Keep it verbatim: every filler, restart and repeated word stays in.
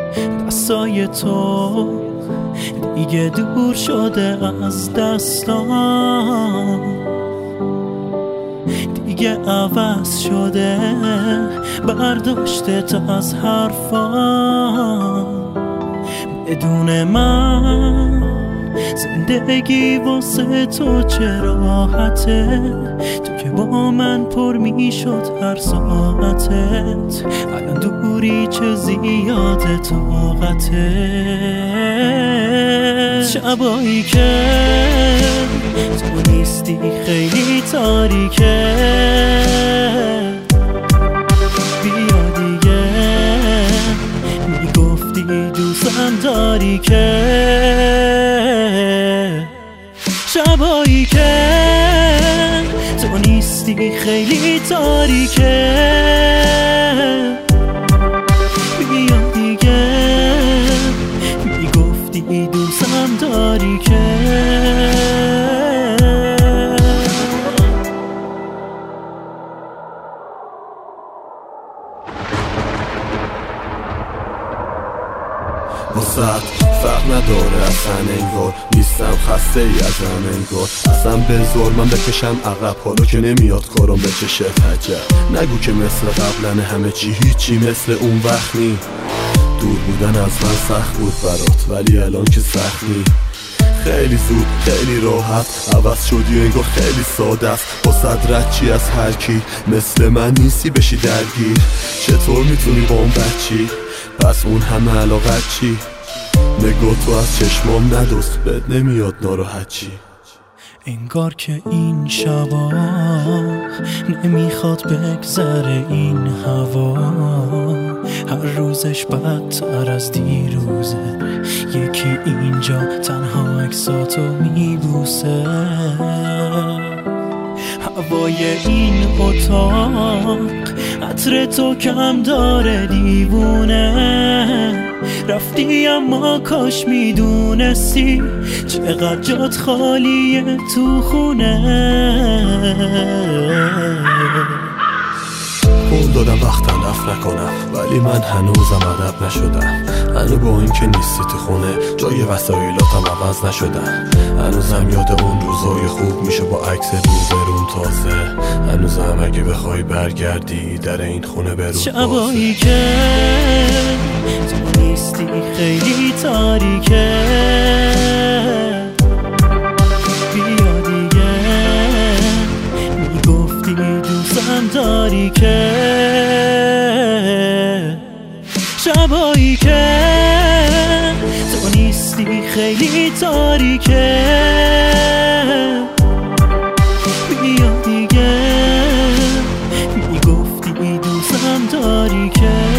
دستای تو دیگه دور شده از دستام، دیگه عوض شده برداشته تا از حرفام. بدون من زندگی واسه تو چه راحته، تو که با من پر می شد هر ساعتت، الان دوری چه زیاده طاقته. شبایی که تو نیستی خیلی تاریکه، بیا دیگه میگفتی دوستم داری که. شبایی که تو نیستی خیلی تاریکه، بیا دیگه میگفتی دوستم داری که. وسط فرق نداره اصلا انگار نیستم خسته ای ازم انگار، اصلا به زور من بکشم عقب حالا که نمیاد کارم بچشه عجب. نگو که مثل قبلن همه چی هیچی مثل اون وقت نی. دور بودن از من سخت بود برات ولی الان که سخت نی. خیلی زود خیلی راحت عوض شدی و انگار خیلی ساده است. با صدرت چی از هر کی مثل من نیستی بشی درگیر. چطور میتونی با اون بچی پس اون همه علاقت چی؟ نگاه تو از چشمام ندست بد نمیاد ناراحت چی؟ انگار که این شبا نمیخواد بگذره این هوا، هر روزش بدتر از دیروزه. یکی اینجا تنها عکساتو میبوسه، هوای این اتاق عطر تو کم داره دیوونه. رفتی اما کاش میدونستی چقدر جات خالیه تو خونه. قول دادم وقتم رفت نکنم ولی من هنوزم ادب نشدم. هنو با این که نیستی تو خونه جای وسایلاتم عوض نشدم. هنوزم یاد اون روزای خوب میشه با عکس روبرون تازه. هنوزم اگه بخوای برگردی در این خونه برون بازه. شبایی که تو نیستی خیلی تاریکه، بیا دیگه میگفتی دوستم داری که. شبایی که تو نیستی خیلی تاریکه، بیا دیگه میگفتی دوستم داری که.